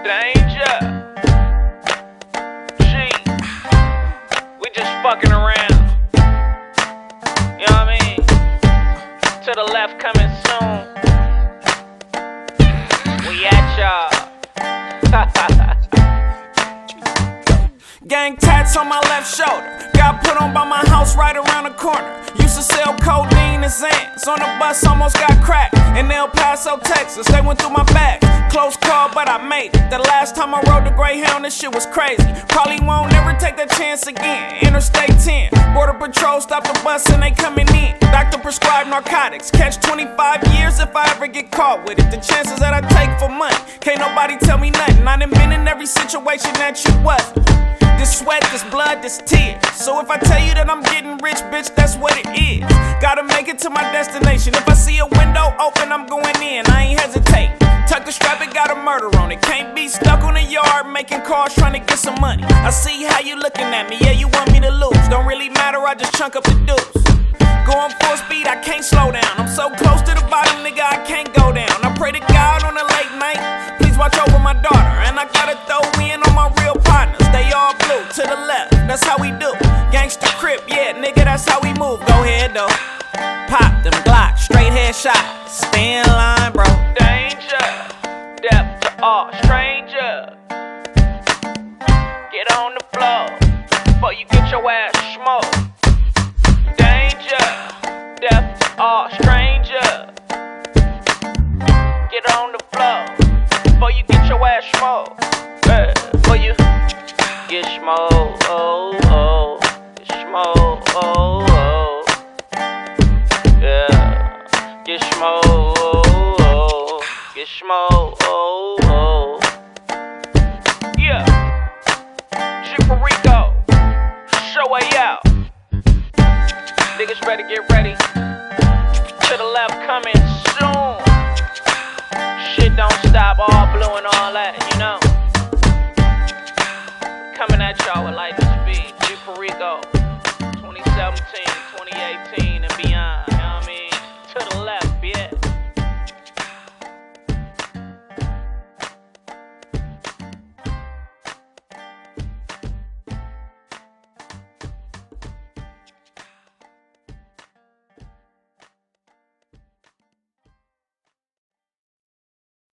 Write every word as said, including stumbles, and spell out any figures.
Danger. G. We just fucking around. You know what I mean? To the left coming soon. We at y'all. Gang tats on my left shoulder. Got put on by my house right around the corner. Used to sell codeine and Xans. On the bus almost got cracked in El Paso, Texas. They went through my bag. Close call, but I made it. The last time I rode the Greyhound, this shit was crazy. Probably won't never take that chance again. Interstate ten. Border Patrol stopped the bus and they coming in. Doctor prescribed narcotics. Catch twenty-five years if I ever get caught with it. The chances that I take for money, can't nobody tell me nothing. I done been in every situation that you wasn't. This sweat, this blood, this tears. So if I tell you that I'm getting rich, bitch, that's what it is. Gotta make it to my destination. If I see a window open, I'm going in. I ain't hesitate. Tuck the strap, it got a murder on it. Can't be stuck on the yard making calls trying to get some money. I see how you looking at me. Yeah, you want me to lose. Don't really matter, I just chunk up the deuce. Going full speed, I can't slow down. I'm so close to the bottom, nigga, I can't go down. I pray to God on a late night, please watch over my daughter. And I gotta throw in on my real partners. They all blue, to the left, that's how we do. Gangsta Crip, yeah, nigga, that's how we move. Go ahead, though. Pop them Glock, straight headshot. Stay in line, bro. Danger. Depth to all stranger. Get on the floor before you get your ass smoked. Danger. Depth to all stranger. Get on the floor before you get your ass smoked. Yeah, before you get smoked. Oh, oh. Get smoked. Oh, oh. Yeah. Get smoked. Oh, oh. Get smoked. Oh, oh. Yeah. Chiperico. Show way out. Niggas better get ready. To the left coming soon. Shit don't stop, all blue and all that, you know. Coming at y'all with lightning speed. Chiperico. twenty seventeen.